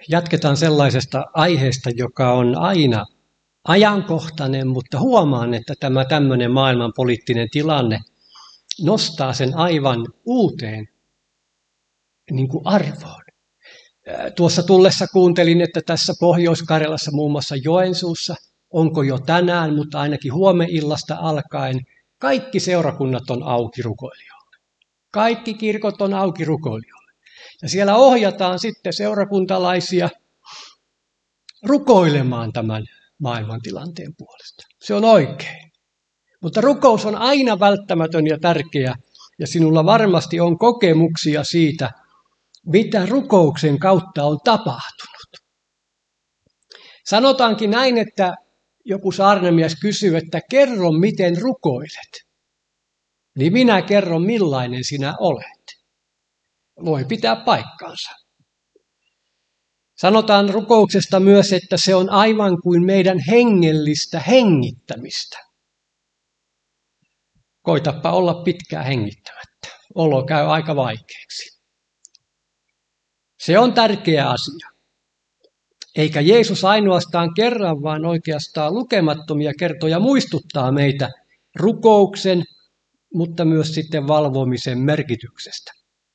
Jatketaan sellaisesta aiheesta, joka on aina ajankohtainen, mutta huomaan, että tämä tämmöinen maailmanpoliittinen tilanne nostaa sen aivan uuteen arvoon. Tuossa tullessa kuuntelin, että tässä Pohjois-Karjalassa, muun muassa Joensuussa, onko jo tänään, mutta ainakin huomenillasta alkaen, kaikki seurakunnat on auki rukoilijoille. Kaikki kirkot on auki rukoilijoille. Ja siellä ohjataan sitten seurakuntalaisia rukoilemaan tämän maailmantilanteen puolesta. Se on oikein. Mutta rukous on aina välttämätön ja tärkeä, ja sinulla varmasti on kokemuksia siitä, mitä rukouksen kautta on tapahtunut. Sanotaankin näin, että joku saarnamies kysyy, että kerro miten rukoilet. Niin minä kerron millainen sinä olet. Voi pitää paikkaansa. Sanotaan rukouksesta myös, että se on aivan kuin meidän hengellistä hengittämistä. Koitapa olla pitkään hengittämättä. Olo käy aika vaikeaksi. Se on tärkeä asia. Eikä Jeesus ainoastaan kerran, vaan oikeastaan lukemattomia kertoja muistuttaa meitä rukouksen, mutta myös sitten valvomisen merkityksestä.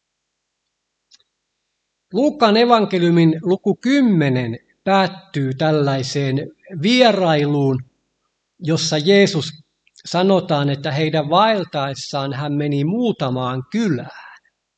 Luukkaan evankeliumin luku 10 päättyy tällaiseen vierailuun, jossa Jeesus sanotaan, että heidän vaeltaessaan hän meni muutamaan kylään.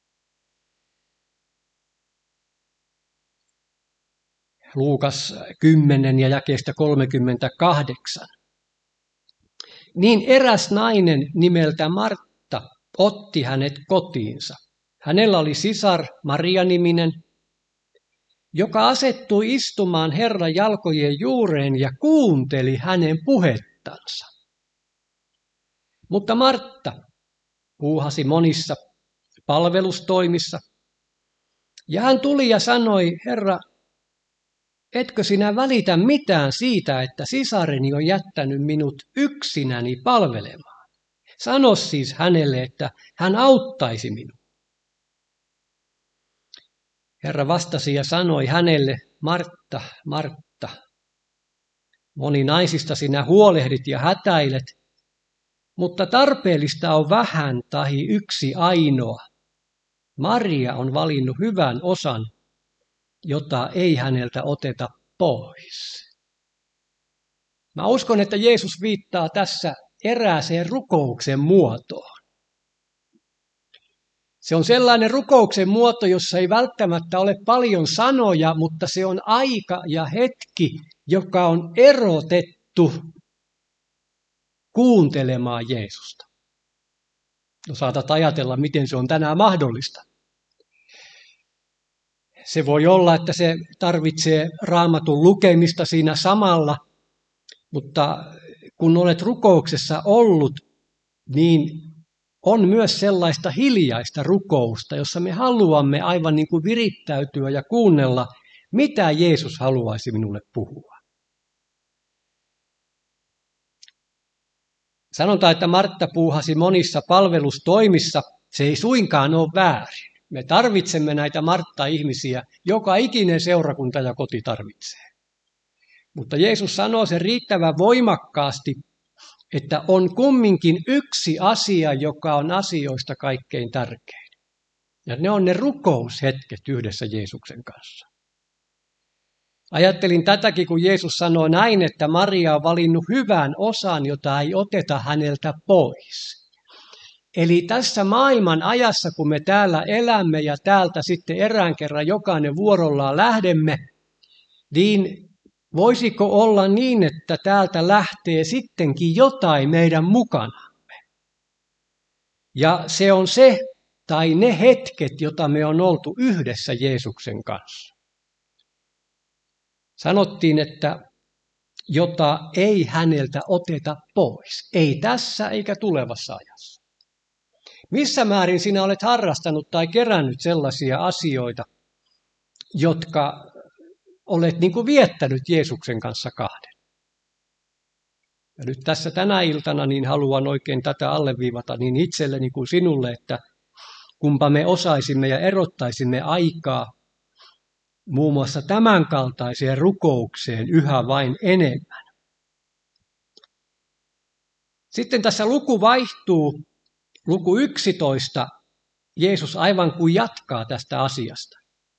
Luukas 10 ja jakeesta 38. Niin eräs nainen nimeltä Martta otti hänet kotiinsa. Hänellä oli sisar Maria-niminen, joka asettui istumaan Herran jalkojen juureen ja kuunteli hänen puhettansa. Mutta Martta puuhasi monissa palvelustoimissa, ja hän tuli ja sanoi, Herra, etkö sinä välitä mitään siitä, että sisareni on jättänyt minut yksinäni palvelemaan? Sano siis hänelle, että hän auttaisi minua. Herra vastasi ja sanoi hänelle, Martta, Martta, moni naisista sinä huolehdit ja hätäilet, mutta tarpeellista on vähän tahi yksi ainoa. Maria on valinnut hyvän osan, jota ei häneltä oteta pois. Mä uskon, että Jeesus viittaa tässä erääseen rukouksen muotoon. Se on sellainen rukouksen muoto, jossa ei välttämättä ole paljon sanoja, mutta se on aika ja hetki, joka on erotettu kuuntelemaan Jeesusta. No saatat ajatella, miten se on tänään mahdollista. Se voi olla, että se tarvitsee Raamatun lukemista siinä samalla, mutta kun olet rukouksessa ollut, niin on myös sellaista hiljaista rukousta, jossa me haluamme aivan niin kuin virittäytyä ja kuunnella, mitä Jeesus haluaisi minulle puhua. Sanotaan, että Martta puuhasi monissa palvelustoimissa. Se ei suinkaan ole väärin. Me tarvitsemme näitä Martta-ihmisiä, joka ikinen seurakunta ja koti tarvitsee. Mutta Jeesus sanoo sen riittävän voimakkaasti, että on kumminkin yksi asia, joka on asioista kaikkein tärkein. Ja ne on ne rukoushetket yhdessä Jeesuksen kanssa. Ajattelin tätäkin, kun Jeesus sanoo näin, että Maria on valinnut hyvän osan, jota ei oteta häneltä pois. Eli tässä maailman ajassa, kun me täällä elämme ja täältä sitten erään kerran jokainen vuorollaan lähdemme, niin voisiko olla niin, että täältä lähtee sittenkin jotain meidän mukanamme? Ja se on se tai ne hetket, jota me on oltu yhdessä Jeesuksen kanssa. Sanottiin, että jota ei häneltä oteta pois. Ei tässä eikä tulevassa ajassa. Missä määrin sinä olet harrastanut tai kerännyt sellaisia asioita, jotka olet niin kuin viettänyt Jeesuksen kanssa kahden? Ja nyt tässä tänä iltana niin haluan oikein tätä alleviivata niin itselleni kuin sinulle, että kumpa me osaisimme ja erottaisimme aikaa muun muassa tämänkaltaiseen rukoukseen yhä vain enemmän. Sitten tässä luku vaihtuu, luku 11, Jeesus aivan kuin jatkaa tästä asiasta.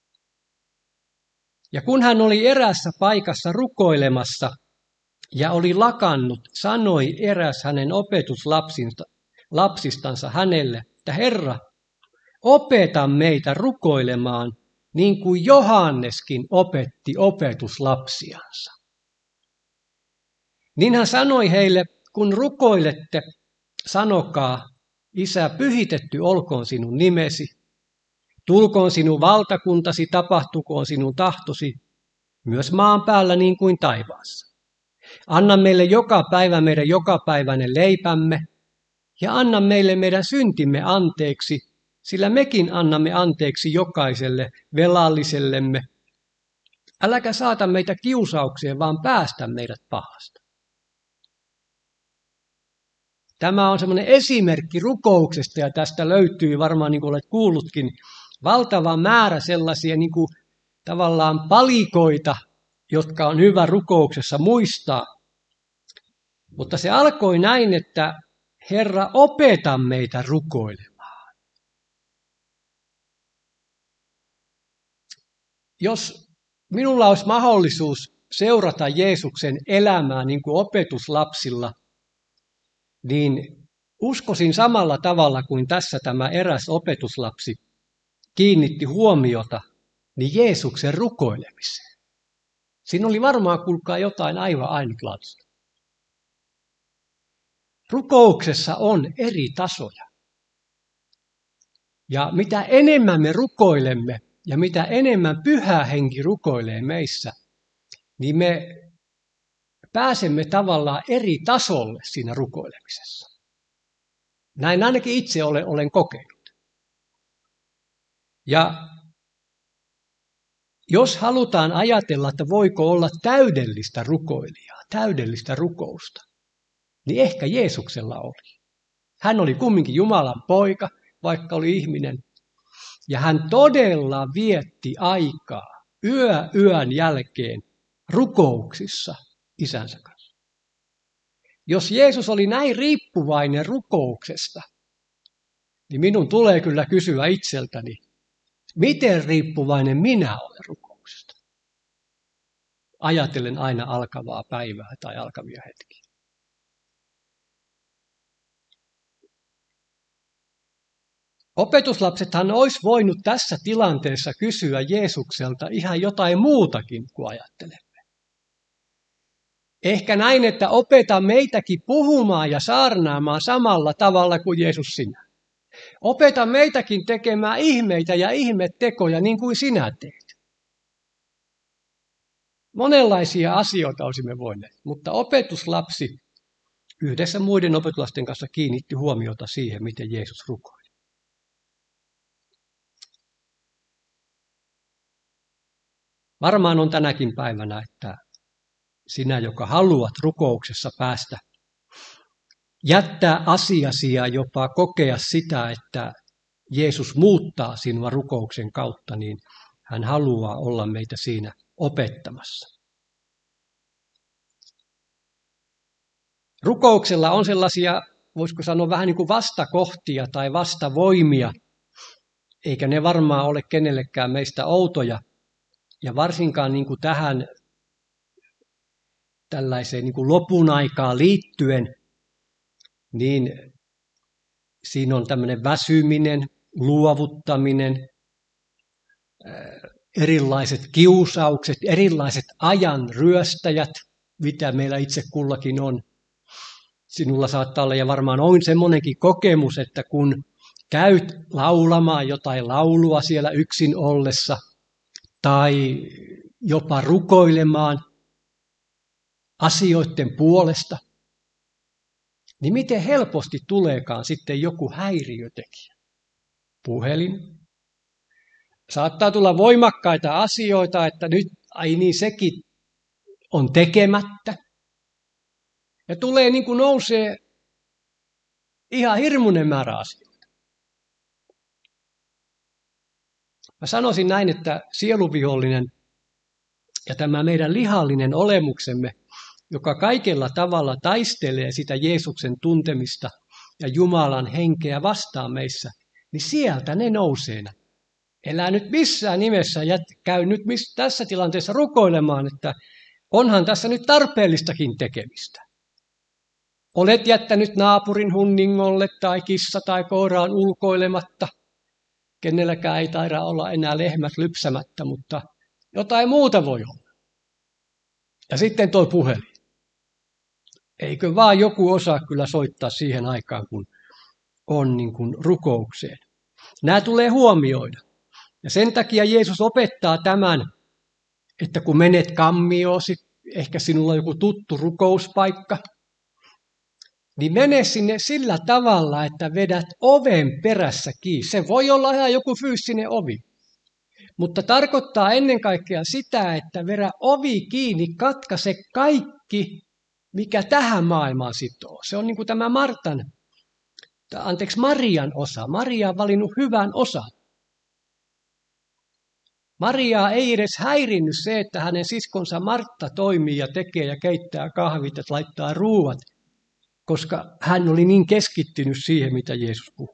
Ja kun hän oli eräässä paikassa rukoilemassa ja oli lakannut, sanoi eräs hänen opetuslapsistansa hänelle, että Herra, opeta meitä rukoilemaan, niin kuin Johanneskin opetti opetuslapsiansa. Niin hän sanoi heille, kun rukoilette, sanokaa, Isä, pyhitetty olkoon sinun nimesi, tulkoon sinun valtakuntasi, tapahtukoon sinun tahtosi, myös maan päällä niin kuin taivaassa. Anna meille joka päivä meidän jokapäiväinen leipämme, ja anna meille meidän syntimme anteeksi, sillä mekin annamme anteeksi jokaiselle velallisellemme. Äläkä saata meitä kiusaukseen, vaan päästä meidät pahasta. Tämä on semmoinen esimerkki rukouksesta, ja tästä löytyy varmaan, niin kuin olet kuullutkin, valtava määrä sellaisia niin kuin, tavallaan palikoita, jotka on hyvä rukouksessa muistaa. Mutta se alkoi näin, että Herra, opeta meitä rukoilemaan. Jos minulla olisi mahdollisuus seurata Jeesuksen elämää niin kuin opetuslapsilla, niin uskoisin samalla tavalla kuin tässä tämä eräs opetuslapsi kiinnitti huomiota niin Jeesuksen rukoilemiseen. Siinä oli varmaan, kuulkaa, jotain aivan ainutlaatuista. Rukouksessa on eri tasoja. Ja mitä enemmän me rukoilemme ja mitä enemmän Pyhä Henki rukoilee meissä, niin me pääsemme tavallaan eri tasolle siinä rukoilemisessa. Näin ainakin itse olen kokenut. Ja jos halutaan ajatella, että voiko olla täydellistä rukoilijaa, täydellistä rukousta, niin ehkä Jeesuksella oli. Hän oli kumminkin Jumalan poika, vaikka oli ihminen. Ja hän todella vietti aikaa yön jälkeen rukouksissa isänsä kanssa. Jos Jeesus oli näin riippuvainen rukouksesta, niin minun tulee kyllä kysyä itseltäni, miten riippuvainen minä olen rukouksesta? Ajatellen aina alkavaa päivää tai alkavia hetkiä. Opetuslapsethan olisi voinut tässä tilanteessa kysyä Jeesukselta ihan jotain muutakin kuin ajattelemme. Ehkä näin, että opeta meitäkin puhumaan ja saarnaamaan samalla tavalla kuin Jeesus sinä. Opeta meitäkin tekemään ihmeitä ja ihmettekoja niin kuin sinä teet. Monenlaisia asioita olisimme voineet, mutta opetuslapsi yhdessä muiden opetuslasten kanssa kiinnitti huomiota siihen, miten Jeesus rukoili. Varmaan on tänäkin päivänä, että sinä, joka haluat rukouksessa päästä, jättää asiasi ja jopa kokea sitä, että Jeesus muuttaa sinua rukouksen kautta, niin hän haluaa olla meitä siinä opettamassa. Rukouksella on sellaisia, voisiko sanoa, vähän niin kuin vastakohtia tai vastavoimia, eikä ne varmaan ole kenellekään meistä outoja. Ja varsinkaan niin kuin tähän tällaiseen niin kuin lopun aikaan liittyen, niin siinä on tämmöinen väsyminen, luovuttaminen, erilaiset kiusaukset, erilaiset ajan ryöstäjät, mitä meillä itse kullakin on. Sinulla saattaa olla ja varmaan on semmoinenkin kokemus, että kun käyt laulamaan jotain laulua siellä yksin ollessa tai jopa rukoilemaan asioiden puolesta, niin miten helposti tuleekaan sitten joku häiriötekijä. Puhelin. Saattaa tulla voimakkaita asioita, että nyt, ai niin, sekin on tekemättä. Ja tulee niin kuin nousee ihan hirmuinen määrä asioita. Mä sanoisin näin, että sieluvihollinen Ja tämä meidän lihallinen olemuksemme, joka kaikella tavalla taistelee sitä Jeesuksen tuntemista ja Jumalan henkeä vastaan meissä, niin sieltä ne nousee. Elää nyt missään nimessä ja käy nyt tässä tilanteessa rukoilemaan, että onhan tässä nyt tarpeellistakin tekemistä. Olet jättänyt naapurin hunningolle tai kissa tai koiraan ulkoilematta. Kenelläkään ei taida olla enää lehmät lypsämättä, mutta jotain muuta voi olla. Ja sitten tuo puhelin. Eikö vaan joku osaa kyllä soittaa siihen aikaan, kun on niin kuin rukoukseen. Nämä tulee huomioida. Ja sen takia Jeesus opettaa tämän, että kun menet kammioon, ehkä sinulla on joku tuttu rukouspaikka, niin mene sinne sillä tavalla, että vedät oven perässä kiinni. Se voi olla ihan joku fyysinen ovi, mutta tarkoittaa ennen kaikkea sitä, että vedä ovi kiinni, katkaise kaikki, mikä tähän maailmaan sitoo. Se on niin kuin tämä Marian osa. Maria on valinnut hyvän osan. Mariaa ei edes häirinnyt se, että hänen siskonsa Martta toimii ja tekee ja keittää kahvit ja laittaa ruuat, koska hän oli niin keskittynyt siihen, mitä Jeesus puhui.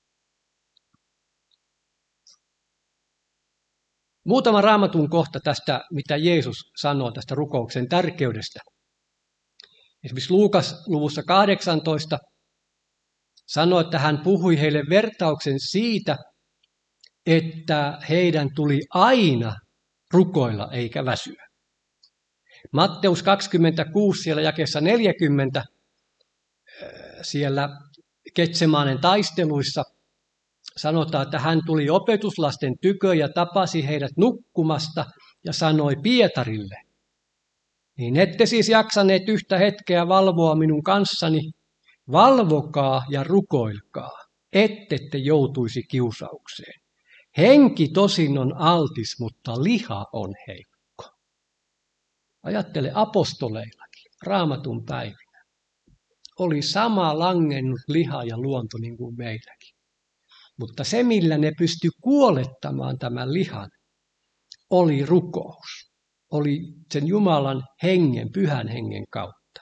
Muutama raamatun kohta tästä, mitä Jeesus sanoo tästä rukouksen tärkeydestä. Esimerkiksi Luukas luvussa 18 sanoo, että hän puhui heille vertauksen siitä, että heidän tuli aina rukoilla eikä väsyä. Matteus 26 siellä jakeessa 40 siellä Getsemaanen taisteluissa sanotaan, että hän tuli opetuslasten tykö ja tapasi heidät nukkumasta ja sanoi Pietarille, niin ette siis jaksaneet yhtä hetkeä valvoa minun kanssani, valvokaa ja rukoilkaa, ettette joutuisi kiusaukseen. Henki tosin on altis, mutta liha on heikko. Ajattele apostoleillakin, Raamatun päivinä. Oli sama langennut liha ja luonto niin kuin meilläkin. Mutta se, millä ne pystyi kuolettamaan tämän lihan, oli rukous. Oli sen Jumalan hengen, pyhän hengen kautta.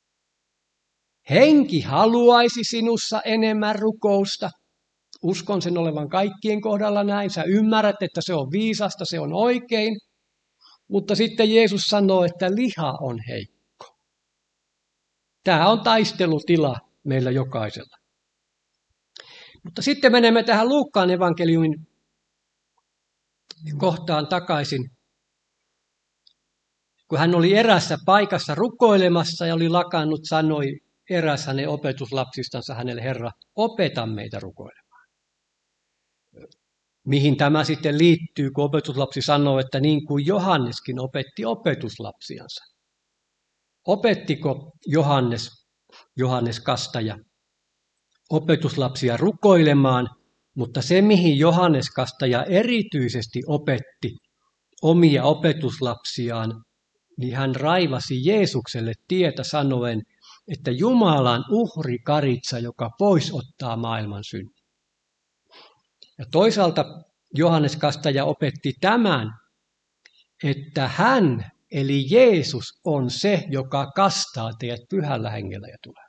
Henki haluaisi sinussa enemmän rukousta. Uskon sen olevan kaikkien kohdalla näin. Sä ymmärrät, että se on viisasta, se on oikein. Mutta sitten Jeesus sanoo, että liha on heikko. Tämä on taistelutila meillä jokaisella. Mutta sitten menemme tähän Luukkaan evankeliumin kohtaan takaisin. Kun hän oli erässä paikassa rukoilemassa ja oli lakannut, sanoi eräs hänen opetuslapsistansa hänelle, Herra, opeta meitä rukoilemaan. Mihin tämä sitten liittyy, kun opetuslapsi sanoo, että niin kuin Johanneskin opetti opetuslapsiansa. Opettiko Johannes Kastaja opetuslapsia rukoilemaan, mutta se mihin Johannes Kastaja erityisesti opetti omia opetuslapsiaan, niin hän raivasi Jeesukselle tietä sanoen, että Jumalan uhrikaritsa, joka pois ottaa maailman synnin. Ja toisaalta Johannes Kastaja opetti tämän, että hän, eli Jeesus, on se, joka kastaa teidät pyhällä hengellä ja tulee.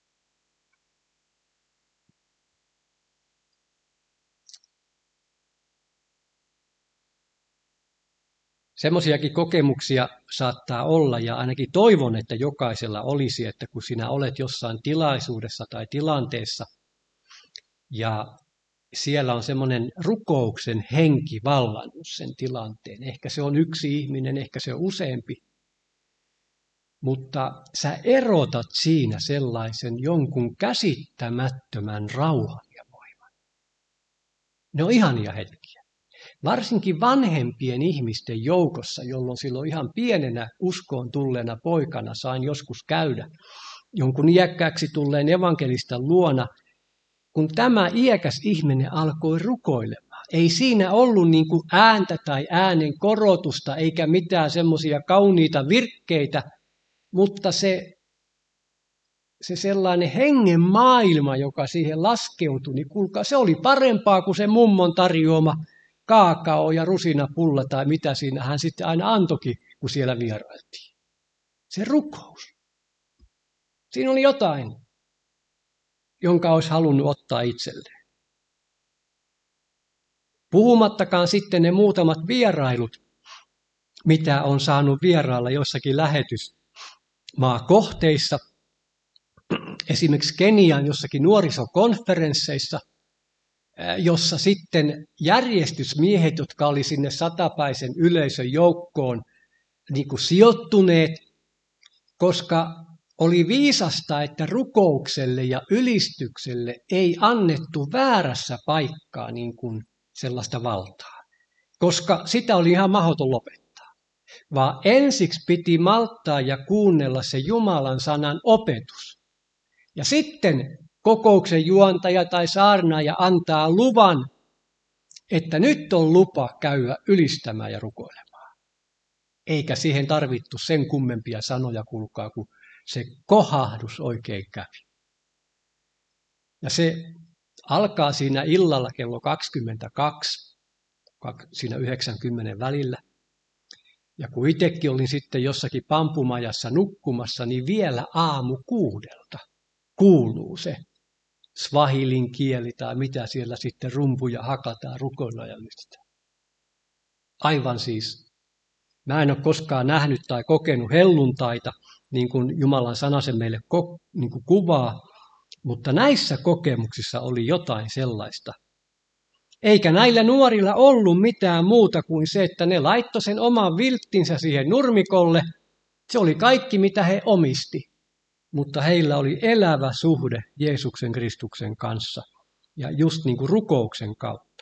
Semmoisiakin kokemuksia saattaa olla, ja ainakin toivon, että jokaisella olisi, että kun sinä olet jossain tilaisuudessa tai tilanteessa, ja siellä on semmoinen rukouksen henki vallannut sen tilanteen. Ehkä se on yksi ihminen, ehkä se on useampi. Mutta sä erotat siinä sellaisen jonkun käsittämättömän rauhan ja voiman. Ne on ihania hetkiä. Varsinkin vanhempien ihmisten joukossa, jolloin silloin ihan pienenä uskoon tulleena poikana sain joskus käydä jonkun iäkkääksi tulleen evankelistan luona, kun tämä iäkäs ihminen alkoi rukoilemaan. Ei siinä ollut niin kuin ääntä tai äänen korotusta eikä mitään semmoisia kauniita virkkeitä, mutta se sellainen hengen maailma, joka siihen laskeutui, niin kuulkaa, se oli parempaa kuin se mummon tarjoama kaakao ja rusinapulla tai mitä siinä hän sitten aina antoikin, kun siellä vierailtiin. Se rukous. Siinä oli jotain, jonka olisi halunnut ottaa itselleen. Puhumattakaan sitten ne muutamat vierailut, mitä on saanut vierailla jossakin lähetysmaakohteissa, esimerkiksi Kenian jossakin nuorisokonferensseissa, jossa sitten järjestysmiehet, jotka oli sinne satapäisen yleisön joukkoon niin kuin sijoittuneet, koska oli viisasta, että rukoukselle ja ylistykselle ei annettu väärässä paikkaa niin kuin sellaista valtaa, koska sitä oli ihan mahdoton lopettaa, vaan ensiksi piti malttaa ja kuunnella se Jumalan sanan opetus. Ja sitten kokouksen juontaja tai saarnaaja antaa luvan, että nyt on lupa käydä ylistämään ja rukoilemaan. Eikä siihen tarvittu sen kummempia sanoja, kuulkaa, kun se kohahdus oikein kävi. Ja se alkaa siinä illalla kello 22, siinä 90 välillä. Ja kun itsekin olin sitten jossakin pampumajassa nukkumassa, niin vielä aamu 6 kuuluu se swahilin kieli tai mitä siellä sitten rumpuja hakataan, rukoillaan ja ylistetään. Aivan siis. Mä en ole koskaan nähnyt tai kokenut helluntaita, niin kuin Jumalan sana se meille niin kuin kuvaa, mutta näissä kokemuksissa oli jotain sellaista. Eikä näillä nuorilla ollut mitään muuta kuin se, että ne laittoi sen oman vilttinsä siihen nurmikolle. Se oli kaikki, mitä he omisti. Mutta heillä oli elävä suhde Jeesuksen Kristuksen kanssa ja just niin kuin rukouksen kautta.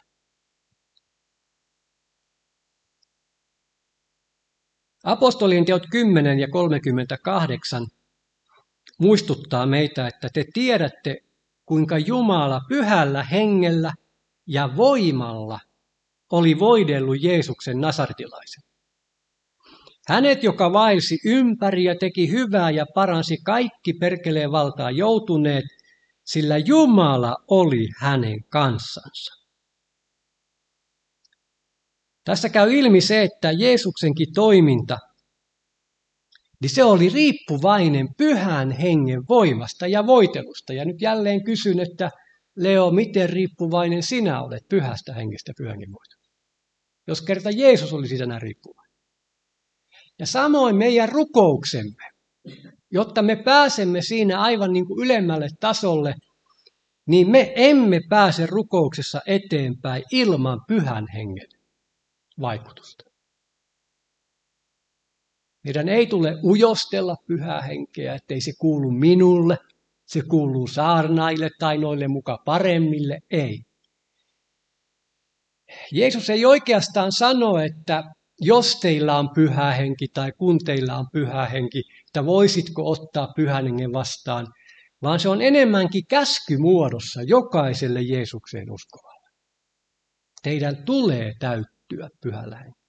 Apostolien teot 10 ja 38 muistuttaa meitä, että te tiedätte, kuinka Jumala pyhällä hengellä ja voimalla oli voidellut Jeesuksen nasaretilaisen. Hänet, joka vaelsi ympäri ja teki hyvää ja paransi kaikki perkeleen valtaan joutuneet, sillä Jumala oli hänen kanssansa. Tässä käy ilmi se, että Jeesuksenkin toiminta, niin se oli riippuvainen pyhän hengen voimasta ja voitelusta. Ja nyt jälleen kysyn, että Leo, miten riippuvainen sinä olet pyhästä hengestä pyhän hengen voitelusta? Jos kerta Jeesus oli siitä näin riippuvainen. Ja samoin meidän rukouksemme, jotta me pääsemme siinä aivan niin kuin ylemmälle tasolle, niin me emme pääse rukouksessa eteenpäin ilman pyhän hengen vaikutusta. Meidän ei tule ujostella pyhää henkeä, ettei se kuulu minulle, se kuuluu saarnaille tai noille muka paremmille, ei. Jeesus ei oikeastaan sano, että jos teillä on pyhä henki tai kun teillä on pyhä henki, että voisitko ottaa pyhän hengen vastaan, vaan se on enemmänkin käskymuodossa jokaiselle Jeesukseen uskovalle. Teidän tulee täyttyä pyhällä hengellä.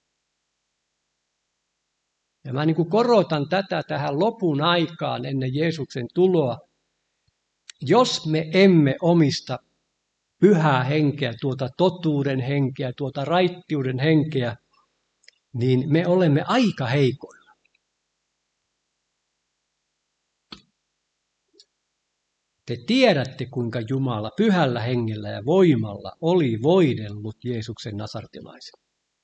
Ja mä niin kuin korotan tätä tähän lopun aikaan ennen Jeesuksen tuloa. Jos me emme omista pyhää henkeä, tuota totuuden henkeä, tuota raittiuden henkeä, niin me olemme aika heikoilla. Te tiedätte, kuinka Jumala pyhällä hengellä ja voimalla oli voidellut Jeesuksen nasaretilaisen.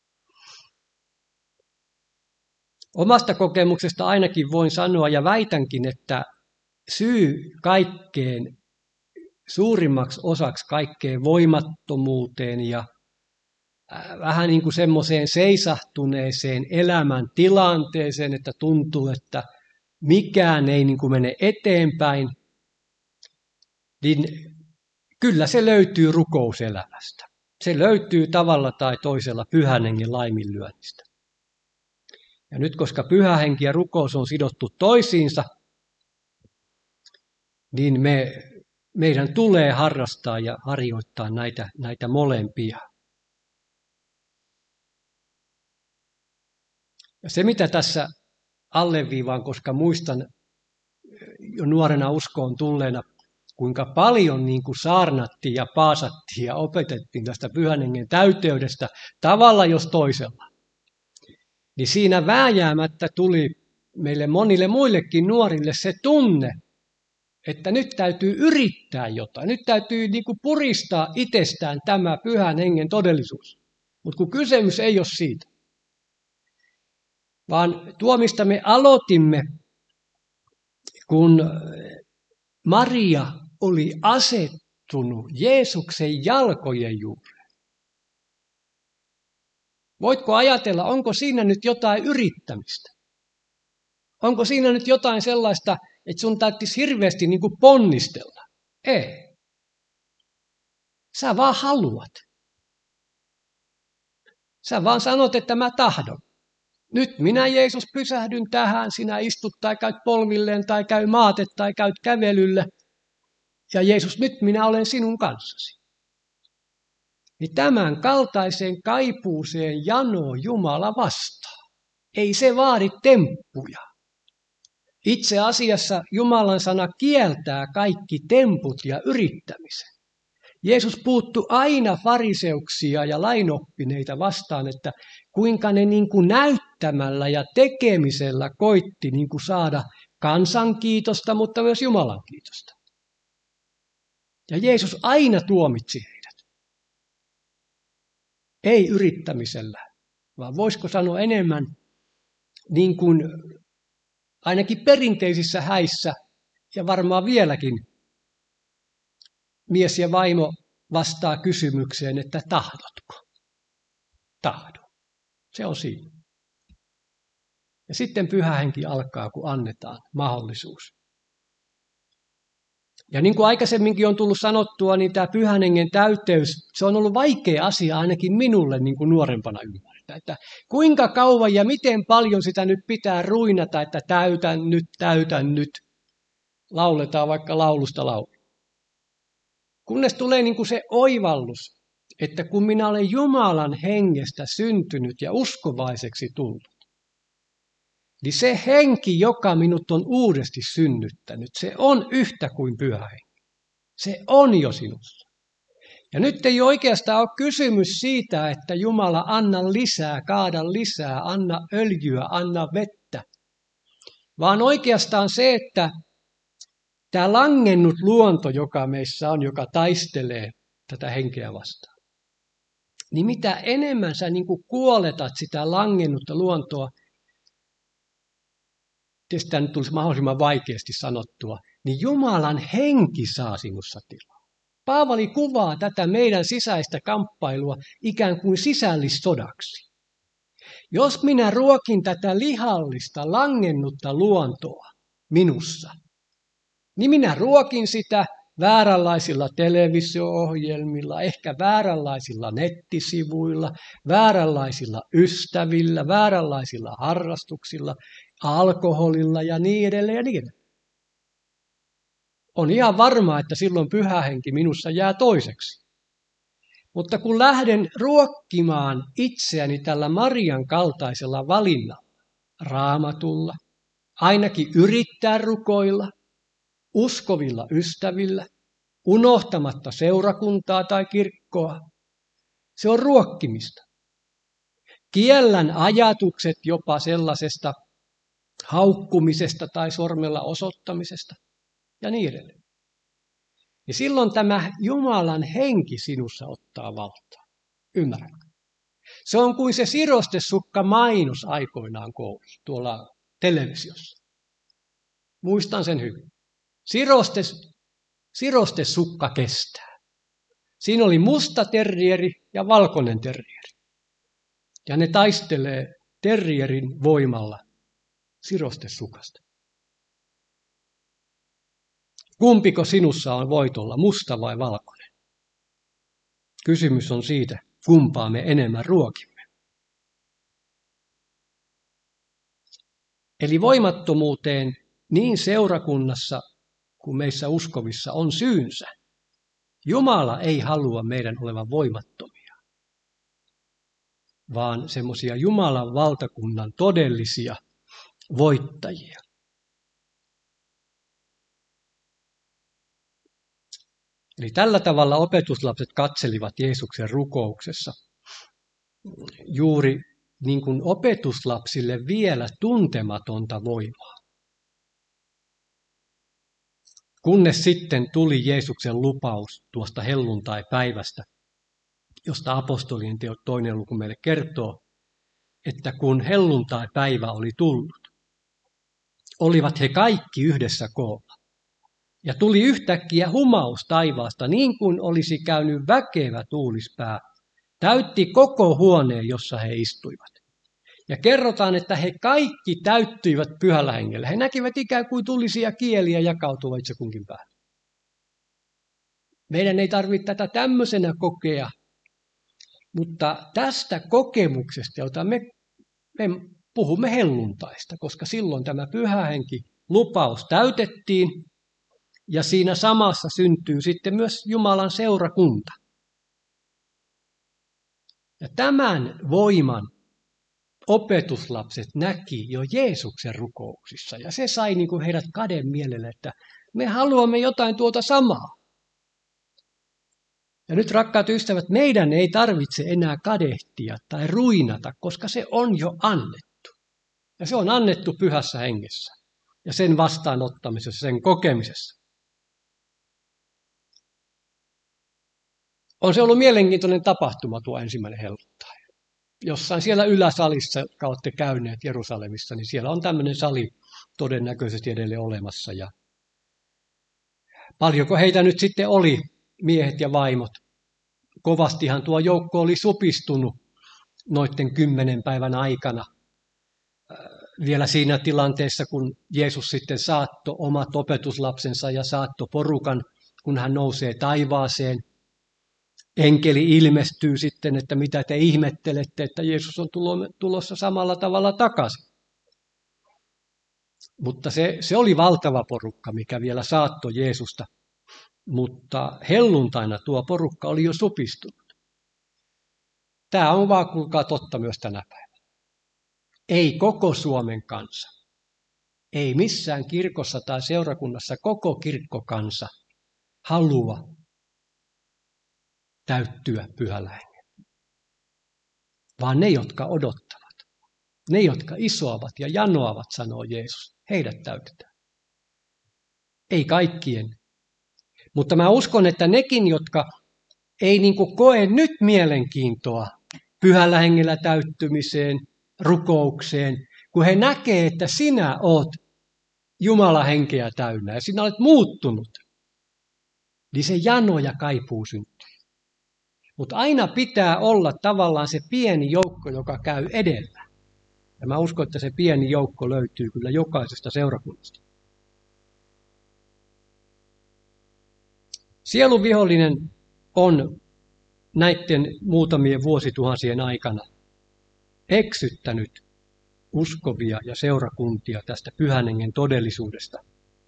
Omasta kokemuksesta ainakin voin sanoa ja väitänkin, että syy kaikkeen suurimmaksi osaksi kaikkeen voimattomuuteen ja vähän niin kuin semmoiseen seisahtuneeseen elämän tilanteeseen, että tuntuu, että mikään ei niin kuin mene eteenpäin, niin kyllä se löytyy rukouselämästä. Se löytyy tavalla tai toisella pyhän hengen laiminlyönnistä. Ja nyt koska pyhä henki ja rukous on sidottu toisiinsa, niin meidän tulee harrastaa ja harjoittaa näitä molempia. Ja se mitä tässä alleviivaan, koska muistan jo nuorena uskoon tulleena kuinka paljon niin kuin saarnattiin ja paasattiin ja opetettiin tästä Pyhän Hengen täyteydestä tavalla jos toisella, niin siinä vääjäämättä tuli meille monille muillekin nuorille se tunne, että nyt täytyy yrittää jotain, nyt täytyy niin kuin puristaa itsestään tämä Pyhän Hengen todellisuus. Mutta kun kysymys ei ole siitä, vaan tuo, mistä me aloitimme, kun Maria oli asettunut Jeesuksen jalkojen juureen. Voitko ajatella, onko siinä nyt jotain yrittämistä? Onko siinä nyt jotain sellaista, että sun täytyisi hirveästi niin kuin ponnistella? Ei. Sä vaan haluat. Sä vaan sanot, että mä tahdon. Nyt minä, Jeesus, pysähdyn tähän, sinä istut tai käyt polvilleen tai käy maate tai käyt kävelylle. Ja Jeesus, nyt minä olen sinun kanssasi. Niin tämän kaltaiseen kaipuuseen janoo Jumala vastaa. Ei se vaadi temppuja. Itse asiassa Jumalan sana kieltää kaikki temput ja yrittämisen. Jeesus puuttui aina fariseuksia ja lainoppineita vastaan, että kuinka ne niin kuin näyttämällä ja tekemisellä koitti niin kuin saada kansan kiitosta, mutta myös Jumalan kiitosta. Ja Jeesus aina tuomitsi heidät. Ei yrittämisellä, vaan voisiko sanoa enemmän niin kuin ainakin perinteisissä häissä ja varmaan vieläkin mies ja vaimo vastaa kysymykseen, että tahdotko? Tahdo. Se on siinä. Ja sitten Pyhä Henki alkaa, kun annetaan mahdollisuus. Ja niin kuin aikaisemminkin on tullut sanottua, niin tämä Pyhän Hengen täyteys, se on ollut vaikea asia ainakin minulle niin kuin nuorempana ymmärtää. Että kuinka kauan ja miten paljon sitä nyt pitää ruinata, että täytän nyt. Lauletaan vaikka laulusta laulu. Kunnes tulee niin kuin se oivallus, että kun minä olen Jumalan hengestä syntynyt ja uskovaiseksi tullut, niin se henki, joka minut on uudesti synnyttänyt, se on yhtä kuin Pyhä Henki. Se on jo sinussa. Ja nyt ei oikeastaan ole kysymys siitä, että Jumala anna lisää, kaada lisää, anna öljyä, anna vettä, vaan oikeastaan se, että tämä langennut luonto, joka meissä on, joka taistelee tätä henkeä vastaan, niin mitä enemmän sä niin kuin kuoletat sitä langennutta luontoa, tästä nyt tulisi mahdollisimman vaikeasti sanottua, niin Jumalan henki saa sinussa tilaa. Paavali kuvaa tätä meidän sisäistä kamppailua ikään kuin sisällissodaksi. Jos minä ruokin tätä lihallista, langennutta luontoa minussa, niin minä ruokin sitä vääränlaisilla televisio-ohjelmilla, ehkä vääränlaisilla nettisivuilla, vääränlaisilla ystävillä, vääränlaisilla harrastuksilla, alkoholilla ja niin edelleen ja niin edelleen. On ihan varmaa, että silloin Pyhä Henki minussa jää toiseksi. Mutta kun lähden ruokkimaan itseäni tällä Marian kaltaisella valinnalla, Raamatulla, ainakin yrittää rukoilla, uskovilla ystävillä, unohtamatta seurakuntaa tai kirkkoa, se on ruokkimista. Kiellän ajatukset jopa sellaisesta haukkumisesta tai sormella osoittamisesta ja niin edelleen. Ja silloin tämä Jumalan henki sinussa ottaa valtaa. Ymmärrätkö? Se on kuin se sirostesukka mainos aikoinaan koulussa, tuolla televisiossa. Muistan sen hyvin. Sirostesukka kestää. Siinä oli musta terrieri ja valkoinen terrieri. Ja ne taistelee terrierin voimalla sirostesukasta. Kumpiko sinussa on voitolla, musta vai valkoinen? Kysymys on siitä, kumpaa me enemmän ruokimme. Eli voimattomuuteen niin seurakunnassa kuin meissä uskovissa on syynsä. Jumala ei halua meidän olevan voimattomia, vaan semmoisia Jumalan valtakunnan todellisia voittajia. Eli tällä tavalla opetuslapset katselivat Jeesuksen rukouksessa juuri niin kuin opetuslapsille vielä tuntematonta voimaa. Kunnes sitten tuli Jeesuksen lupaus tuosta helluntai-päivästä, josta apostolien teot 2. luku meille kertoo, että kun helluntai-päivä oli tullut, olivat he kaikki yhdessä koolla. Ja tuli yhtäkkiä humaus taivaasta, niin kuin olisi käynyt väkevä tuulispää, täytti koko huoneen, jossa he istuivat. Ja kerrotaan, että he kaikki täyttyivät Pyhällä Hengellä. He näkivät ikään kuin tulisia kieliä jakautuva itse kunkin päälle. Meidän ei tarvitse tätä tämmöisenä kokea, mutta tästä kokemuksesta, jota me puhumme helluntaista, koska silloin tämä Pyhä Henki lupaus täytettiin, ja siinä samassa syntyy sitten myös Jumalan seurakunta. Ja tämän voiman opetuslapset näki jo Jeesuksen rukouksissa. Ja se sai niin kuin heidät kademielelle, että me haluamme jotain tuota samaa. Ja nyt rakkaat ystävät, meidän ei tarvitse enää kadehtia tai ruinata, koska se on jo annettu. Ja se on annettu Pyhässä Hengessä ja sen vastaanottamisessa, sen kokemisessa. On se ollut mielenkiintoinen tapahtuma tuo ensimmäinen helluntai. Jossain siellä yläsalissa, jotka olette käyneet Jerusalemissa, niin siellä on tämmöinen sali todennäköisesti edelleen olemassa. Ja paljonko heitä nyt sitten oli, miehet ja vaimot? Kovastihan tuo joukko oli supistunut noiden 10 päivän aikana. Vielä siinä tilanteessa, kun Jeesus sitten saattoi omat opetuslapsensa ja saattoi porukan, kun hän nousee taivaaseen. Enkeli ilmestyy sitten, että mitä te ihmettelette, että Jeesus on tulossa samalla tavalla takaisin. Mutta se oli valtava porukka, mikä vielä saattoi Jeesusta. Mutta helluntaina tuo porukka oli jo supistunut. Tämä on vaan kuulkaa totta myös tänä päivänä. Ei koko Suomen kansa. Ei missään kirkossa tai seurakunnassa koko kirkkokansa halua täyttyä Pyhällä Hengellä. Vaan ne, jotka odottavat, ne, jotka isoavat ja janoavat, sanoo Jeesus, heidät täytetään. Ei kaikkien. Mutta mä uskon, että nekin, jotka ei niin kuin koe nyt mielenkiintoa Pyhällä Hengellä täyttymiseen, rukoukseen, kun he näkee, että sinä oot Jumalan henkeä täynnä ja sinä olet muuttunut, niin se jano ja kaipuu syntyy. Mutta aina pitää olla tavallaan se pieni joukko, joka käy edellä. Ja mä uskon, että se pieni joukko löytyy kyllä jokaisesta seurakunnasta. Sielun vihollinen on näiden muutamien vuosituhansien aikana eksyttänyt uskovia ja seurakuntia tästä Pyhän Hengen todellisuudesta.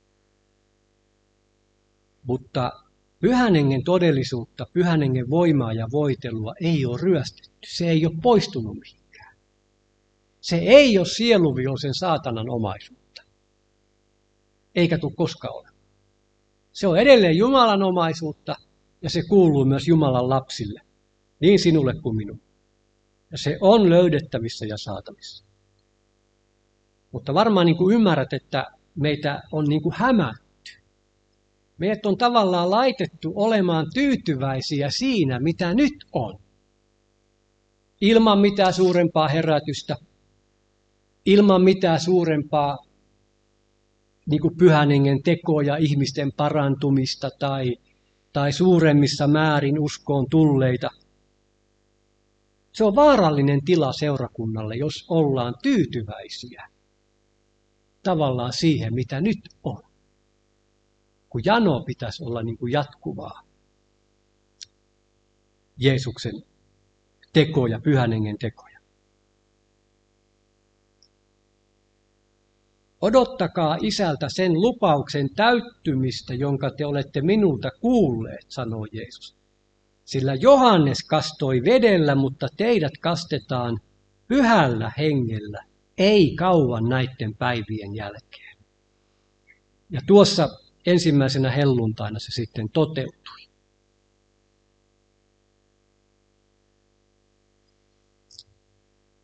Mutta Pyhän Hengen todellisuutta, Pyhän Hengen voimaa ja voitelua ei ole ryöstetty. Se ei ole poistunut mihinkään. Se ei ole sieluvihollisen saatanan omaisuutta. Eikä tule koskaan ole. Se on edelleen Jumalan omaisuutta ja se kuuluu myös Jumalan lapsille, niin sinulle kuin minulle. Ja se on löydettävissä ja saatavissa. Mutta varmaan niin kuin ymmärrät, että meitä on niin kuin hämätty. Meidät on tavallaan laitettu olemaan tyytyväisiä siinä, mitä nyt on. Ilman mitään suurempaa herätystä, ilman mitään suurempaa niin kuin Pyhän Hengen tekoja, ihmisten parantumista tai suuremmissa määrin uskoon tulleita. Se on vaarallinen tila seurakunnalle, jos ollaan tyytyväisiä tavallaan siihen, mitä nyt on. Kun jano pitäisi olla niin kuin jatkuvaa. Jeesuksen tekoja, Pyhän Hengen tekoja. Odottakaa Isältä sen lupauksen täyttymistä, jonka te olette minulta kuulleet, sanoo Jeesus. Sillä Johannes kastoi vedellä, mutta teidät kastetaan Pyhällä Hengellä, ei kauan näiden päivien jälkeen. Ja tuossa ensimmäisenä helluntaina se sitten toteutui.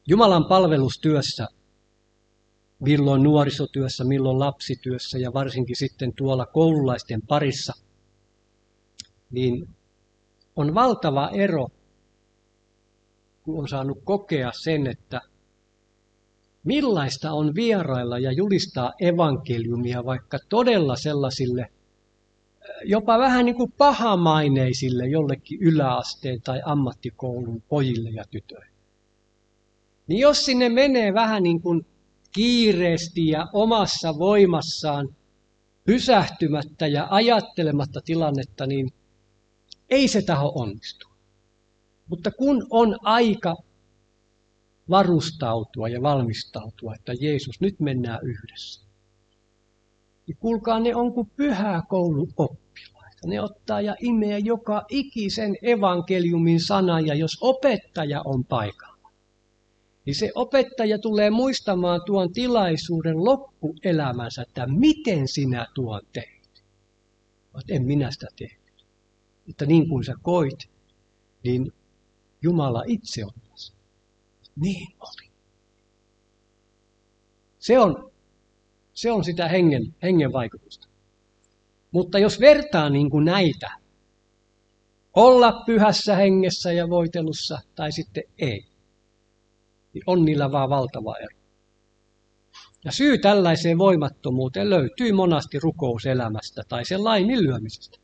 Jumalan palvelustyössä, milloin nuorisotyössä, milloin lapsityössä ja varsinkin sitten tuolla koululaisten parissa, niin on valtava ero, kun on saanut kokea sen, että millaista on vierailla ja julistaa evankeliumia vaikka todella sellaisille, jopa vähän niin kuin pahamaineisille jollekin yläasteen tai ammattikoulun pojille ja tytöille. Niin jos sinne menee vähän niin kuin kiireesti ja omassa voimassaan pysähtymättä ja ajattelematta tilannetta, niin ei se taho onnistu. Mutta kun on aika varustautua ja valmistautua, että Jeesus, nyt mennään yhdessä. Ja kuulkaa, ne on kuin pyhäkoulun oppilaita. Ne ottaa ja imee joka ikisen evankeliumin sanan, ja jos opettaja on paikalla, niin se opettaja tulee muistamaan tuon tilaisuuden loppuelämänsä, että miten sinä tuon teit. En minä sitä tehnyt. Että niin kuin sä koit, niin Jumala itse on tässä. Niin oli. Se on sitä hengen vaikutusta. Mutta jos vertaa niin kuin näitä, olla pyhässä hengessä ja voitelussa tai sitten ei, niin on niillä vaan valtava ero. Ja syy tällaiseen voimattomuuteen löytyy monasti rukouselämästä tai sen laiminlyömisestä.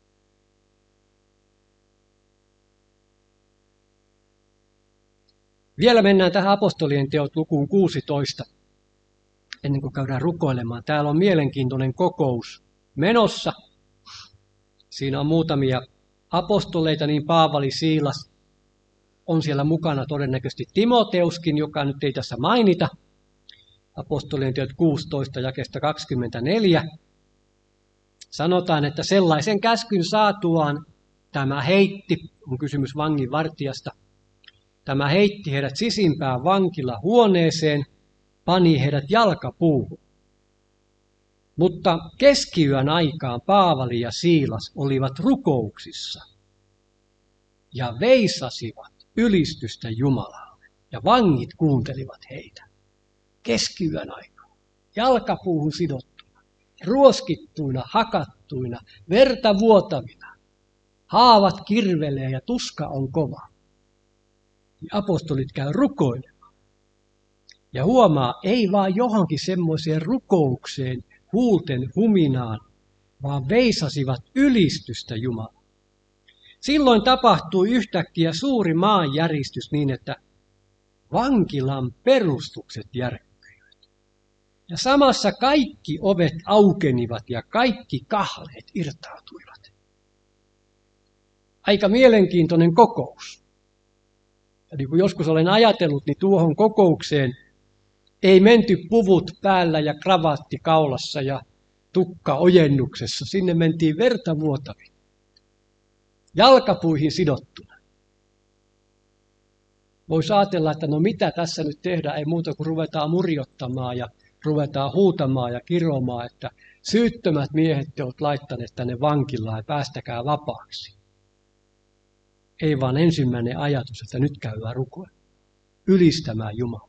Vielä mennään tähän apostolien teot lukuun 16, ennen kuin käydään rukoilemaan. Täällä on mielenkiintoinen kokous menossa. Siinä on muutamia apostoleita, niin Paavali, Siilas on siellä mukana, todennäköisesti Timoteuskin, joka nyt ei tässä mainita. Apostolien teot 16, jakeesta 24. Sanotaan, että sellaisen käskyn saatuaan tämä heitti, on kysymys vanginvartijasta, tämä heitti heidät sisimpään vankilahuoneeseen, pani heidät jalkapuuhun. Mutta keskiyön aikaan Paavali ja Siilas olivat rukouksissa ja veisasivat ylistystä Jumalalle, ja vangit kuuntelivat heitä. Keskiyön aikaan, jalkapuuhun sidottuna, ruoskittuina, hakattuina, verta vuotavina, haavat kirvelee ja tuska on kova. Apostolit käy rukoilemaan. Ja huomaa, ei vaan johonkin semmoiseen rukoukseen, huulten huminaan, vaan veisasivat ylistystä Jumalaa. Silloin tapahtui yhtäkkiä suuri maanjäristys niin, että vankilan perustukset järkkyivät. Ja samassa kaikki ovet aukenivat ja kaikki kahleet irtautuivat. Aika mielenkiintoinen kokous. Ja niin kuin joskus olen ajatellut, niin tuohon kokoukseen ei menty puvut päällä ja kravaatti kaulassa ja tukka ojennuksessa. Sinne mentiin verta vuotavin, jalkapuihin sidottuna. Voisi ajatella, että no mitä tässä nyt tehdään, ei muuta kuin ruvetaan murjottamaan ja ruvetaan huutamaan ja kiromaan, että syyttömät miehet te olet laittaneet tänne vankilaan ja päästäkää vapaaksi. Ei vaan ensimmäinen ajatus, että nyt käydään rukoilemaan, ylistämään Jumalaa.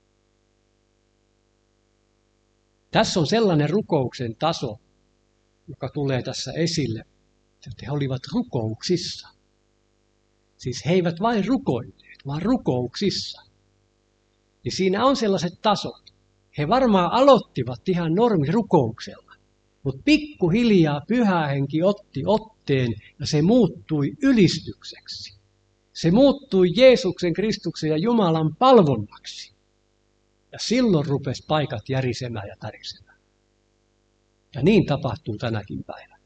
Tässä on sellainen rukouksen taso, joka tulee tässä esille, että he olivat rukouksissa. Siis he eivät vain rukoilleet, vaan rukouksissa. Ja siinä on sellaiset tasot. He varmaan aloittivat ihan normirukouksella, mutta pikkuhiljaa Pyhä Henki otti otteen ja se muuttui ylistykseksi. Se muuttui Jeesuksen, Kristuksen ja Jumalan palvonnaksi. Ja silloin rupesi paikat järisemään ja tärisemään. Ja niin tapahtuu tänäkin päivänä.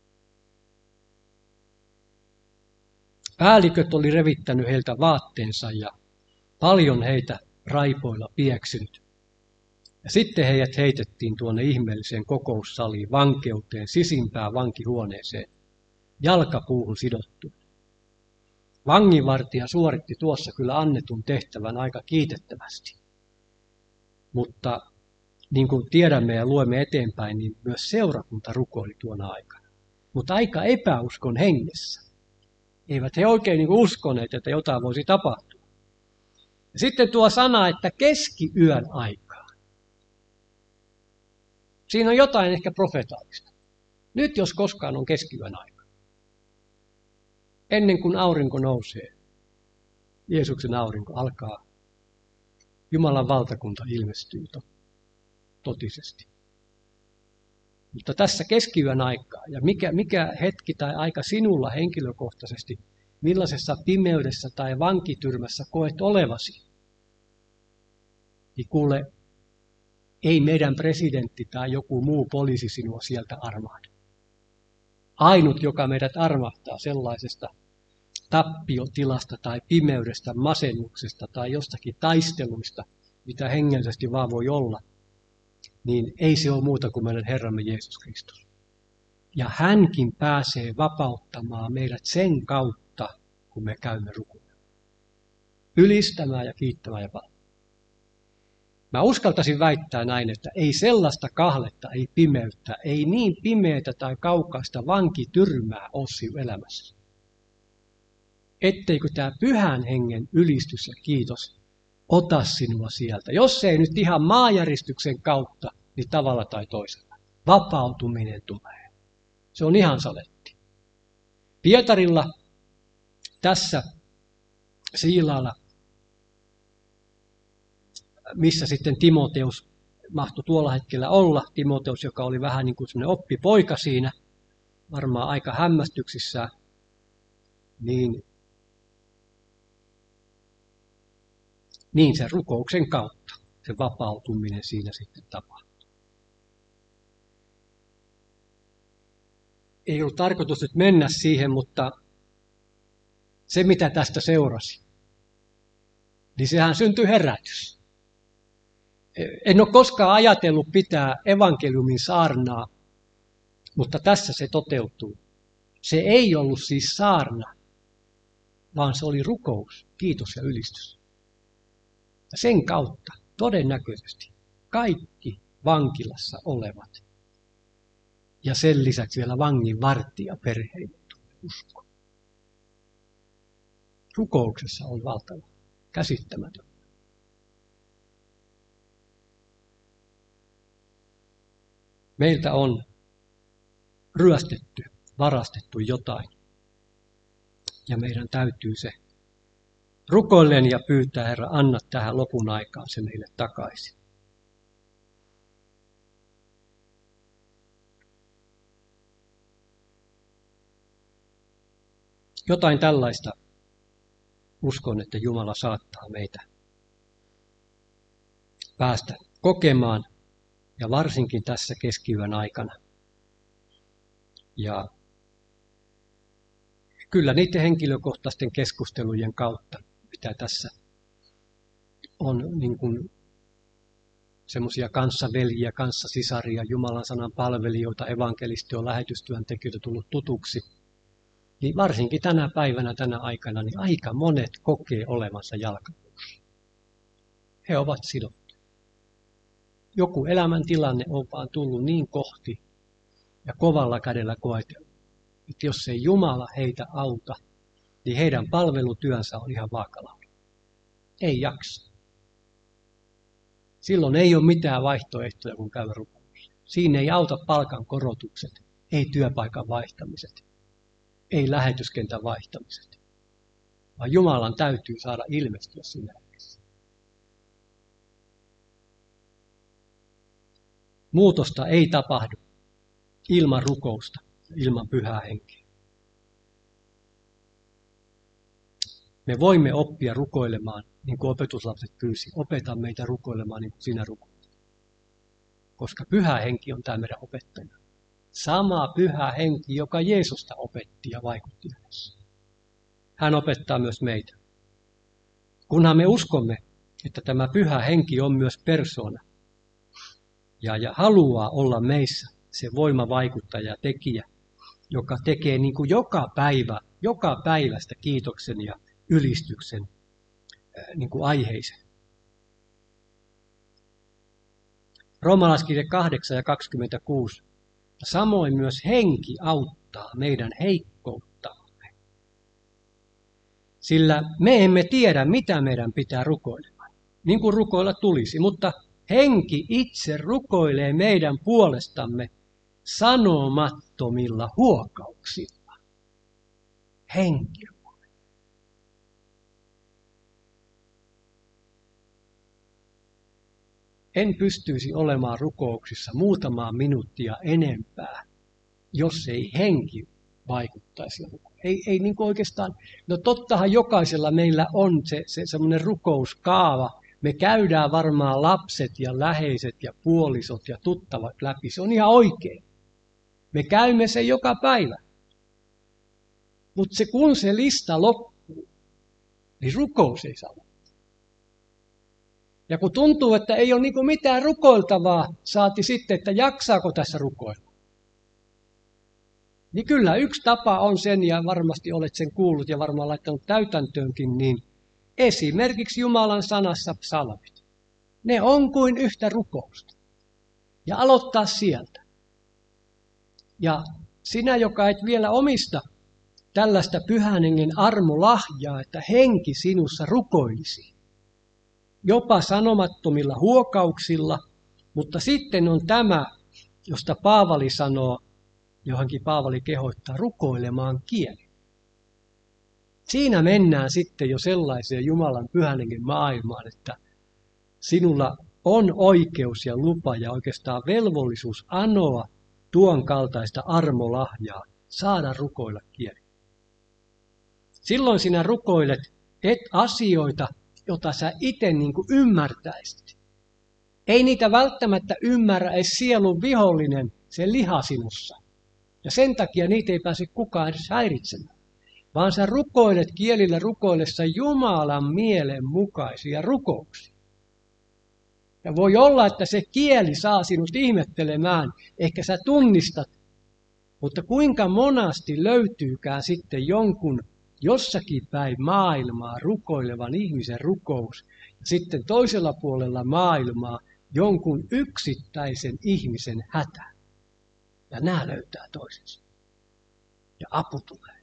Päälliköt oli revittänyt heiltä vaatteensa ja paljon heitä raipoilla pieksynyt. Ja sitten heidät heitettiin tuonne ihmeelliseen kokoussaliin, vankeuteen, sisimpään vankihuoneeseen, jalkapuuhun sidottu. Vanginvartija suoritti tuossa kyllä annetun tehtävän aika kiitettävästi. Mutta niin kuin tiedämme ja luemme eteenpäin, niin myös seurakunta rukoili tuona aikana. Mutta aika epäuskon hengessä. Eivät he oikein niin uskoneet, että jotain voisi tapahtua. Ja sitten tuo sana, että keskiyön aikaa. Siinä on jotain ehkä profetaalista. Nyt jos koskaan on keskiyön aika. Ennen kuin aurinko nousee, Jeesuksen aurinko alkaa, Jumalan valtakunta ilmestyy totisesti. Mutta tässä keskiyön aikaa, ja mikä hetki tai aika sinulla henkilökohtaisesti, millaisessa pimeydessä tai vankityrmässä koet olevasi, niin kuule, ei meidän presidentti tai joku muu poliisi sinua sieltä armahda. Ainut, joka meidät armahtaa sellaisesta tappiotilasta tai pimeydestä, masennuksesta tai jostakin taisteluista, mitä hengellisesti vaan voi olla, niin ei se ole muuta kuin meidän Herramme Jeesus Kristus. Ja hänkin pääsee vapauttamaan meidät sen kautta, kun me käymme rukoilemaan. Ylistämään ja kiittämään ja palvelemaan. Mä uskaltaisin väittää näin, että ei sellaista kahletta, ei pimeyttä, ei niin pimeätä tai kaukaista vankityrmää ole sinun elämässä. Etteikö tämä pyhän hengen ylistys ja kiitos ota sinua sieltä. Jos ei nyt ihan maanjäristyksen kautta, niin tavalla tai toisella. Vapautuminen tulee. Se on ihan saletti. Pietarilla, tässä Siilaalla, missä sitten Timoteus mahtui tuolla hetkellä olla. Timoteus, joka oli vähän niin kuin semmoinen oppipoika siinä, varmaan aika hämmästyksissään, niin sen rukouksen kautta se vapautuminen siinä sitten tapahtui. Ei ollut tarkoitus nyt mennä siihen, mutta se mitä tästä seurasi, niin sehän syntyi herätys. En ole koskaan ajatellut pitää evankeliumin saarnaa, mutta tässä se toteutuu. Se ei ollut siis saarna, vaan se oli rukous, kiitos ja ylistys. Ja sen kautta todennäköisesti kaikki vankilassa olevat ja sen lisäksi vielä vangin vartija perheille tulee usko. Rukouksessa on valtava, käsittämätön. Meiltä on ryöstetty, varastettu jotain. Ja meidän täytyy se rukoilleen ja pyytää, Herra, anna tähän lopun aikaan se meille takaisin. Jotain tällaista uskon, että Jumala saattaa meitä päästä kokemaan. Ja varsinkin tässä keskiyön aikana. Ja kyllä niiden henkilökohtaisten keskustelujen kautta, mitä tässä on niin kuin semmoisia kanssaveljiä, kanssasisaria, Jumalan sanan palvelijoita, evankelistoja, lähetystyöntekijöitä tullut tutuksi, niin varsinkin tänä päivänä, tänä aikana, niin aika monet kokee olevansa jalkapuussa. He ovat sidottu. Joku elämäntilanne on vaan tullut niin kohti ja kovalla kädellä koetellut, että jos ei Jumala heitä auta, niin heidän palvelutyönsä on ihan vaakalaudalla. Ei jaksa. Silloin ei ole mitään vaihtoehtoja, kun käydä rukouksessa. Siinä ei auta palkan korotukset, ei työpaikan vaihtamiset, ei lähetyskentän vaihtamiset, vaan Jumalan täytyy saada ilmestyä siinä hetkessä. Muutosta ei tapahdu ilman rukousta, ilman pyhää henkeä. Me voimme oppia rukoilemaan, niin kuin opetuslapset pyysi. Opeta meitä rukoilemaan, niin kuin sinä rukoilet. Koska pyhä henki on tämä meidän opettaja. Sama pyhä henki, joka Jeesusta opetti ja vaikutti hänessä. Hän opettaa myös meitä. Kunhan me uskomme, että tämä pyhä henki on myös persoona, ja haluaa olla meissä se voimavaikuttaja ja tekijä, joka tekee niin kuin joka päivästä kiitoksen ja ylistyksen niin kuin aiheisen. Roomalaiskirje 8 ja 26. Samoin myös henki auttaa meidän heikkouttamme. Sillä me emme tiedä, mitä meidän pitää rukoilla, niin kuin rukoilla tulisi, mutta henki itse rukoilee meidän puolestamme sanomattomilla huokauksilla. Henki. En pystyisi olemaan rukouksissa muutamaa minuuttia enempää, jos ei henki vaikuttaisi. Ei niin kuin oikeastaan, no tottahan jokaisella meillä on se semmoinen rukouskaava. Me käydään varmaan lapset ja läheiset ja puolisot ja tuttavat läpi. Se on ihan oikein. Me käymme sen joka päivä. Mutta kun se lista loppuu, niin rukous ei saa. Ja kun tuntuu, että ei ole niin kuin mitään rukoiltavaa, saati sitten, että jaksaako tässä rukoilla. Niin kyllä yksi tapa on sen, ja varmasti olet sen kuullut ja varmaan laittanut täytäntöönkin, niin esimerkiksi Jumalan sanassa psalmit. Ne on kuin yhtä rukousta. Ja aloittaa sieltä. Ja sinä, joka et vielä omista tällaista Pyhän Hengen armolahjaa, että henki sinussa rukoilisi. Jopa sanomattomilla huokauksilla, mutta sitten on tämä, josta Paavali sanoo, johonkin Paavali kehoittaa rukoilemaan kieli. Siinä mennään sitten jo sellaiseen Jumalan Pyhän Hengen maailmaan, että sinulla on oikeus ja lupa ja oikeastaan velvollisuus anoa tuon kaltaista armolahjaa, saada rukoilla kieli. Silloin sinä rukoilet et asioita, jota sä itse niin kuin ymmärtäisit. Ei niitä välttämättä ymmärrä edes sielun vihollinen, se liha sinussa. Ja sen takia niitä ei pääse kukaan edes häiritsemään. Vaan sä rukoilet kielillä rukoillessa Jumalan mielen mukaisia rukouksia. Ja voi olla, että se kieli saa sinut ihmettelemään, ehkä sä tunnistat. Mutta kuinka monasti löytyykään sitten jonkun jossakin päin maailmaa rukoilevan ihmisen rukous, ja sitten toisella puolella maailmaa jonkun yksittäisen ihmisen hätä. Ja nämä löytää toisensa. Ja apu tulee.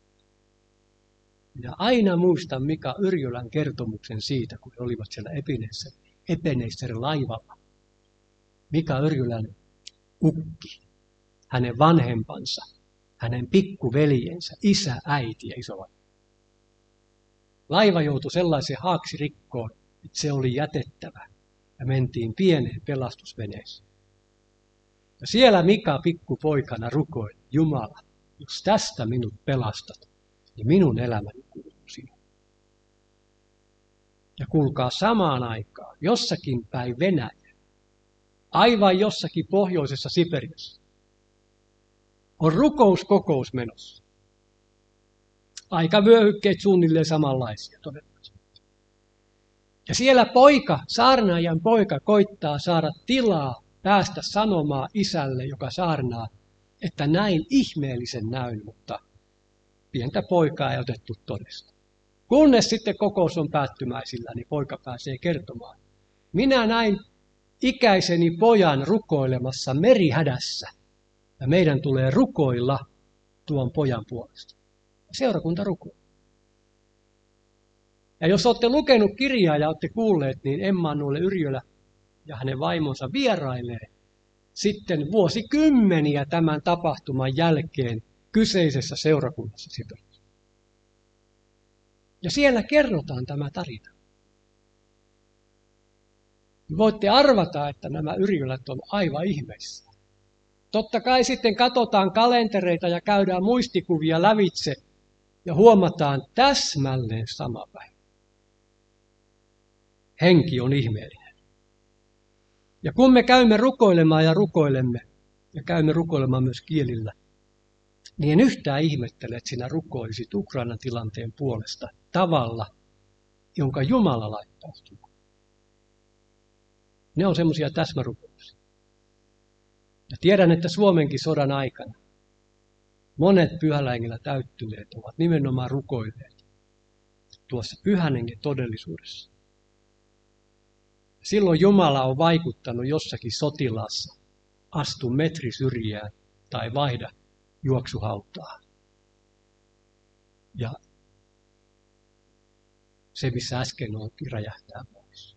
Minä aina muistan Mika Yrjölän kertomuksen siitä, kun he olivat siellä Ebenezer laivalla. Mika Yrjölän ukki, hänen vanhempansa, hänen pikkuveljensä, isä, äiti ja isovanhempi. Laiva joutui sellaiseen haaksirikkoon, että se oli jätettävä ja mentiin pieneen pelastusveneeseen. Ja siellä Mika pikkupoikana rukoili, Jumala, jos tästä minut pelastat, niin minun elämäni kuuluu sinulle. Ja kuulkaa samaan aikaan, jossakin päin Venäjä, aivan jossakin pohjoisessa Siperiassa, on rukouskokous menossa. Aikavyöhykkeet suunnilleen samanlaisia todennäköisesti. Ja siellä saarnaajan poika koittaa saada tilaa päästä sanomaan isälle, joka saarnaa, että näin ihmeellisen näyn, mutta pientä poikaa ei otettu todesta. Kunnes sitten kokous on päättymäisillä, niin poika pääsee kertomaan. Minä näin ikäiseni pojan rukoilemassa merihädässä, ja meidän tulee rukoilla tuon pojan puolesta. Seurakunta rukoilee. Ja jos olette lukenut kirjaa ja olette kuulleet, niin Emmanuel Yrjölä ja hänen vaimonsa vierailee sitten vuosikymmeniä tämän tapahtuman jälkeen kyseisessä seurakunnassa Siperiassa. Ja siellä kerrotaan tämä tarina. Voitte arvata, että nämä Yrjölät on aivan ihmeissä. Totta kai sitten katsotaan kalentereita ja käydään muistikuvia lävitse ja huomataan täsmälleen sama päivä. Henki on ihmeellinen. Ja kun me käymme rukoilemaan ja rukoilemme, ja käymme rukoilemaan myös kielillä, niin en yhtään ihmettele, että sinä rukoilisit Ukrainan tilanteen puolesta tavalla, jonka Jumala laittaa sinulle. Ne on semmoisia täsmärukouksia. Ja tiedän, että Suomenkin sodan aikana monet Pyhällä Hengellä täyttyneet ovat nimenomaan rukoilleet tuossa Pyhän Hengen todellisuudessa. Silloin Jumala on vaikuttanut jossakin sotilaassa, astu metri syrjään tai vaihda juoksuhautaa. Ja se missä äsken oltiin, räjähtää pois.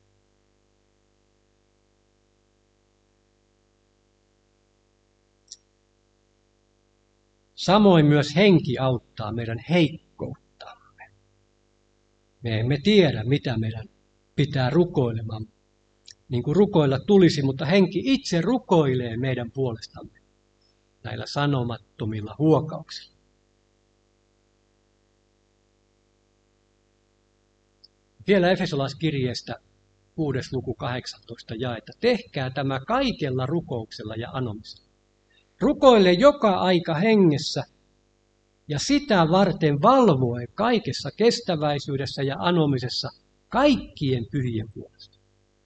Samoin myös henki auttaa meidän heikkouttamme. Me emme tiedä, mitä meidän pitää rukoilemaan, niin kuin rukoilla tulisi, mutta henki itse rukoilee meidän puolestamme näillä sanomattomilla huokauksilla. Vielä Efesolaiskirjeestä 6. luku 18 jae, että tehkää tämä kaikella rukouksella ja anomisella. Rukoile joka aika hengessä ja sitä varten valvoen kaikessa kestäväisyydessä ja anomisessa kaikkien pyhien puolesta.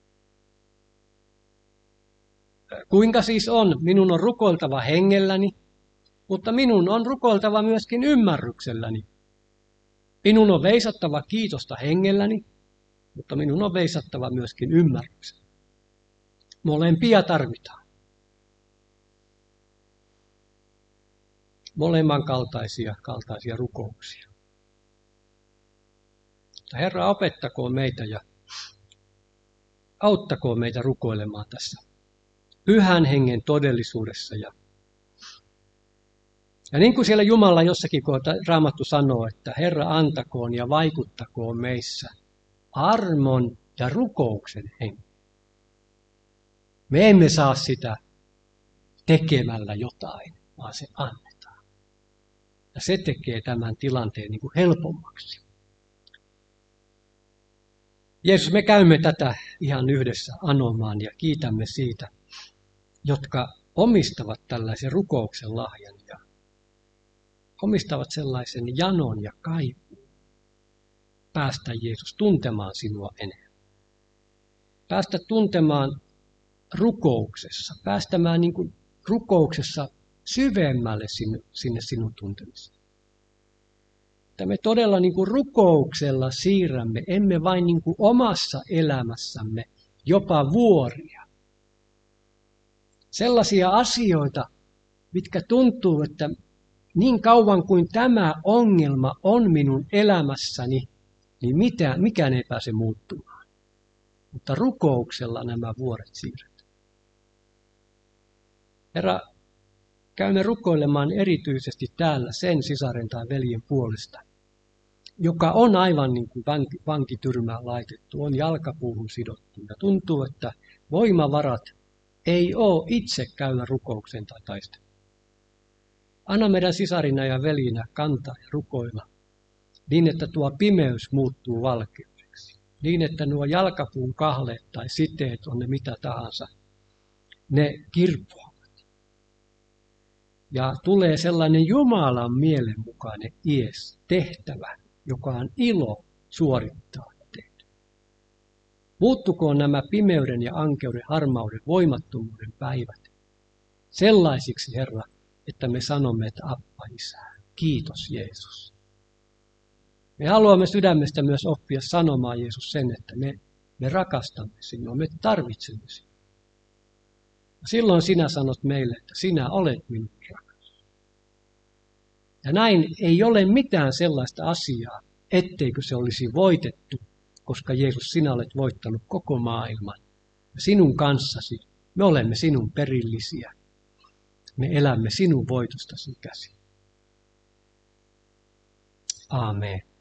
Kuinka siis on? Minun on rukoiltava hengelläni, mutta minun on rukoiltava myöskin ymmärrykselläni. Minun on veisattava kiitosta hengelläni, mutta minun on veisattava myöskin ymmärryksellä. Molempia tarvitaan. Molemman kaltaisia rukouksia. Herra, opettakoon meitä ja auttakoon meitä rukoilemaan tässä pyhän hengen todellisuudessa. Ja niin kuin siellä Jumala jossakin kohtaa Raamattu sanoo, että Herra antakoon ja vaikuttakoon meissä armon ja rukouksen henki. Me emme saa sitä tekemällä jotain, vaan se annetaan. Ja se tekee tämän tilanteen niin kuin helpommaksi. Jeesus, me käymme tätä ihan yhdessä anomaan ja kiitämme siitä, jotka omistavat tällaisen rukouksen lahjan ja omistavat sellaisen janon ja kaipuun. Päästä Jeesus tuntemaan sinua enemmän. Päästä tuntemaan rukouksessa, päästämään niin kuin rukouksessa syvemmälle sinne sinun tuntemiseen. Että me todella niin kuin rukouksella siirrämme, emme vain niin kuin omassa elämässämme jopa vuoria. Sellaisia asioita, mitkä tuntuu, että niin kauan kuin tämä ongelma on minun elämässäni, niin mikään ei pääse muuttumaan. Mutta rukouksella nämä vuoret siirretään. Herra, käymme rukoilemaan erityisesti täällä sen sisaren tai veljen puolesta, joka on aivan niin kuin vankityrmään laitettu, on jalkapuuhun sidottu ja tuntuu, että voimavarat ei ole itse käydä rukouksen tai taistelun. Anna meidän sisarina ja velinä kantaa ja rukoilla niin, että tuo pimeys muuttuu valkeudeksi. Niin, että nuo jalkapuun kahleet tai siteet, on ne mitä tahansa, ne kirpoavat. Ja tulee sellainen Jumalan mielenmukainen tehtävä, joka on ilo suorittaa ja tehdä. Muuttukoon nämä pimeyden ja ankeuden, harmauden, voimattomuuden päivät sellaisiksi, Herra, että me sanomme, että Appa Isä, kiitos Jeesus. Me haluamme sydämestä myös oppia sanomaan, Jeesus, sen, että me rakastamme sinua, me tarvitsemme sinua. Silloin sinä sanot meille, että sinä olet minun rakas. Ja näin ei ole mitään sellaista asiaa, etteikö se olisi voitettu, koska Jeesus, sinä olet voittanut koko maailman. Ja sinun kanssasi me olemme sinun perillisiä. Me elämme sinun voitostasi käsin. Aamen.